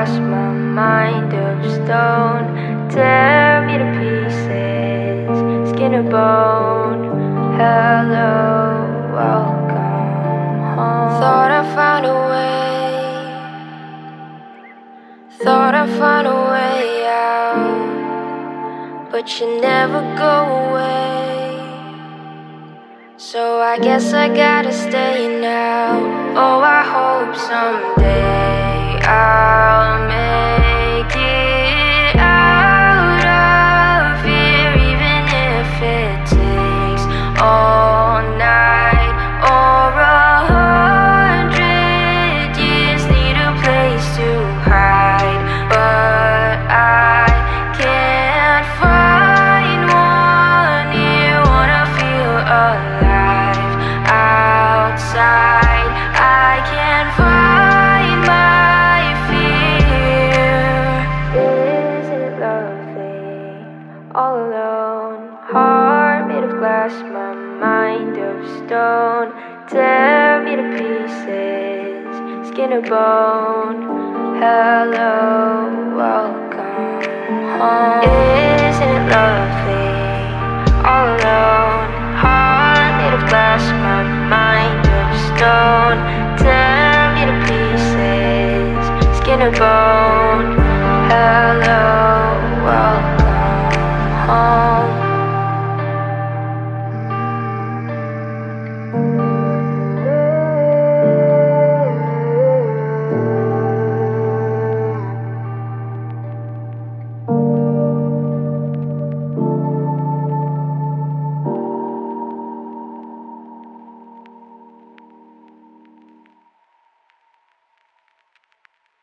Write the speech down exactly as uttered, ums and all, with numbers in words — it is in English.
glass, my mind of stone. Tear me to pieces, skin and bone. Hello, welcome home. Thought I found a way, thought I found a way out, but you never go away. So I guess I gotta stay now. Oh, I hope someday I'll make it out of here, even if it takes all night or a hundred years. Need a place to hide, but I can't find one here. Wanna feel alive outside. I can't find my fear. Isn't it lovely? All alone, heart made of glass, my mind of stone. Tear me to pieces, skin and bone. Hello, welcome home. Isn't it lovely? All alone, heart made of glass, my mind of stone. Tear me to pieces, skin and bone. Hello, well.